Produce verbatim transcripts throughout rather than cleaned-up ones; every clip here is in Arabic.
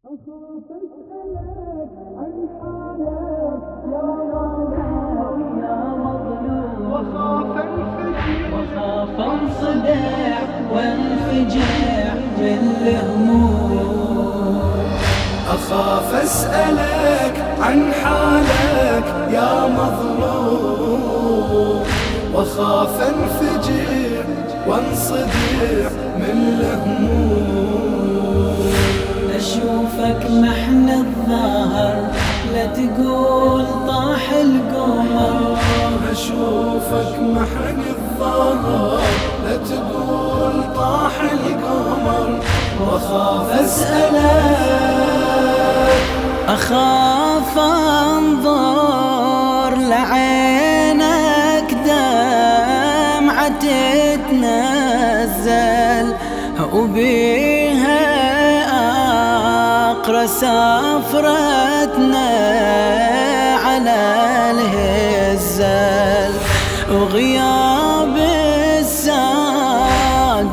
أخاف أسألك عن حالك يا مالك يا مظلوم، وخاف انفجع وخاف انصدع وانفجع بالهموم. أخاف أسألك عن حالك يا مظلوم، وخاف انفجع وانصدع من الهموم. أشوفك محن الظهر لا تقول طاح القمر، أشوفك محن الظهر لا تقول طاح القمر، وخاف أسألك أخاف أنظر لعينك دمعة تتنزل وبيها أقرأ سفرتنا على الهزال، وغياب الساق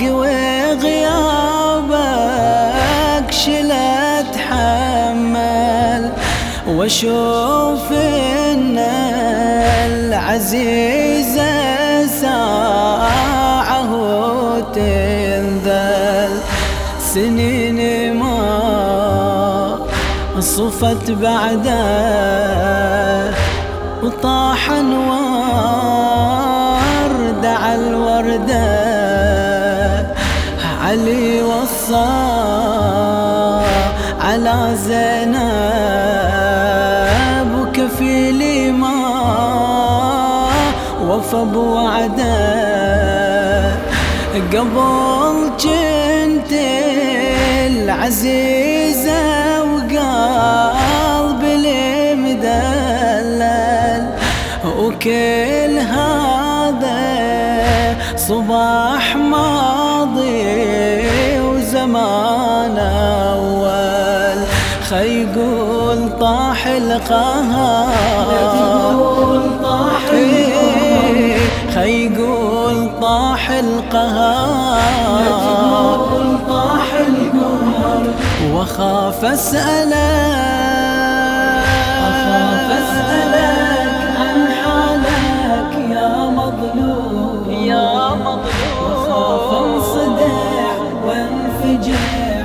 وغيابك شلت حمل، واشوف ان العزيزة ساعه تنذل. سنين ما صفت بعده وطاح انوار دعا الوردة، علي وصى على زينب وكفيلي ما وفى بوعده. قبل جنت العزيزة وقلب المدلل، وكل هذا صباح ماضي وزمان أول. خيقول طاح القهر، خيقول طاح القهر، وخاف أسألك أخاف أسألك عن حالك يا مظلوم يا مظلوم، وخاف انصدع وانفجع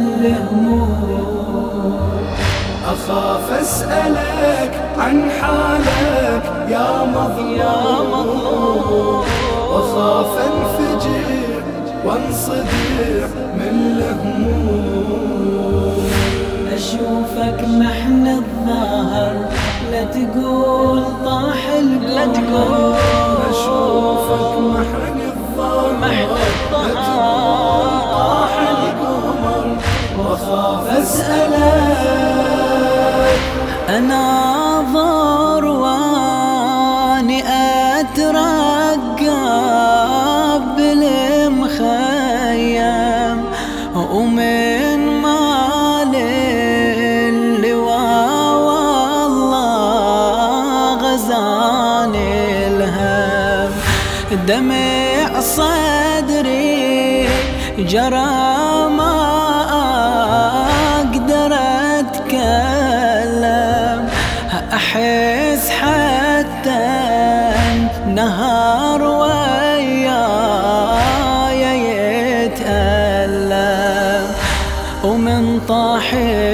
بالهموم. أخاف أسألك عن حالك يا مظلوم، وخاف انفجع وانصدع من الهموم. أشوفك محن الظهر لا تقول طاح القمر، أشوفك محن الظهر لا تقول طاح القمر، وخاف أسألك أناظر واني أترقب بالمخيم، ومن مال اللواء والله غزاني الهم. دمع صدري جرى ما أقدر أتكلم، أحس حتى نهار وياي يتألم. ومن طاح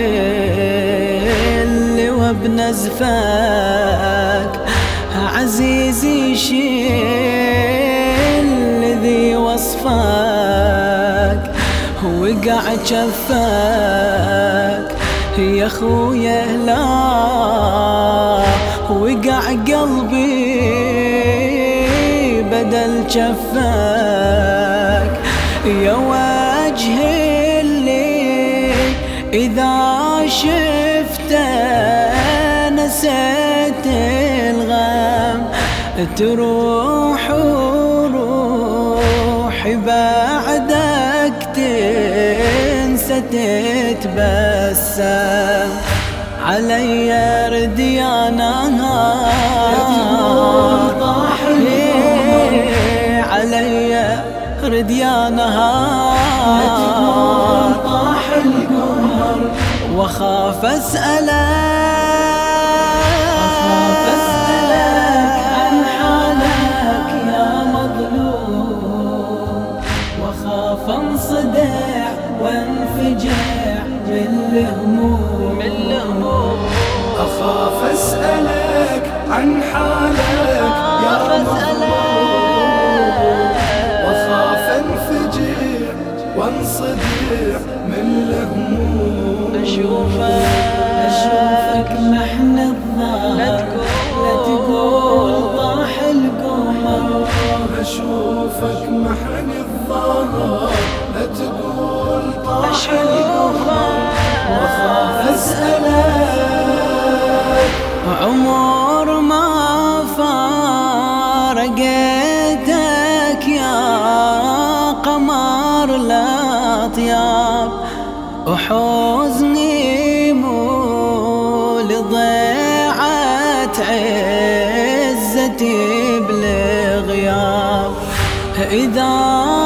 اللواء بنزفك عزيزي شيل ذي وصفك، وقع جفك يا خويا لا وقع قلبي بدل جفك. يا وجه اللي إذا شفته نسيت الغم، تروح وروحي بعدك تنسى تتبسم. علي رديانها علي رديانها وأخاف أسألك أخاف أسألك عن حالك يا مظلوم، وأخاف انصدع وانفجع من الهموم. أخاف أسألك عن حالك يا مظلوم، وأخاف انفجع وانصدع من الهموم. أشوفك أشوفك محن الظهر، لا تقول طاح القمر. أشوفك محن الظهر، لا تقول طاح القمر. وأخاف أسألك عمر ما فارقتك يا قمر الأطياب، وحزني مو لضيعت عزتي بالغياب. إذا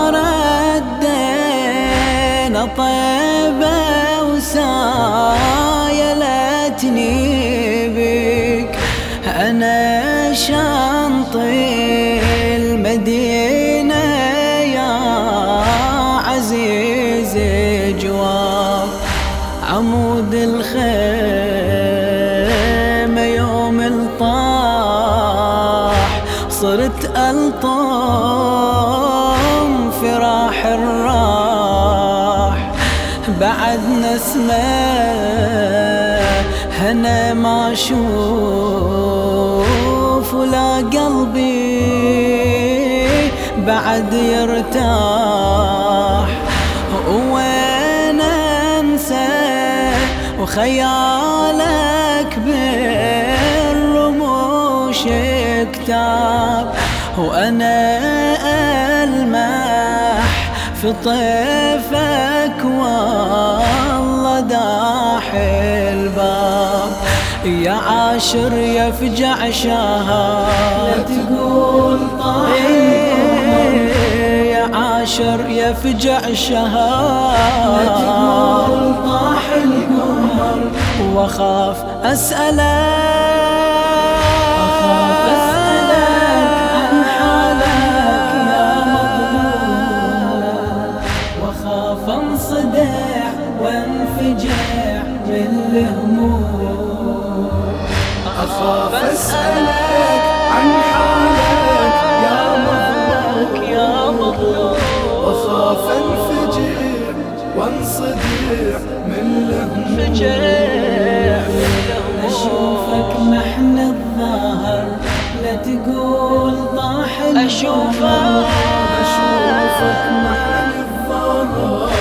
ردينا طيبة وسايلتني بك، أنا شنطي المدينة يا عزيز جواب. عمود الخيمة يوم الطاح، صرت ألطم فراح الراح. بعد نسمة هنا ما أشوف، ولا قلبي بعد يرتاح. وين أنسى وخيالك بالرموش كتاب، وأنا ألمح في طيفك والله داح الباب. يا عاشر يفجع شهر، لا تقول طاح القمر. يا عاشر يفجع شهر، لا تقول طاح القمر. وأخاف أسألك أخاف أسألك عن حالك يا مظلوم، وأخاف انصدع وانفجع من الهموم. أخاف أسألك عن حالك يا مظلوم، وأخاف انفجع وانصدع من الهموم. أشوفك محن الظهر، لا تقول طاح القمر. أشوفك أشوفك محن الظهر،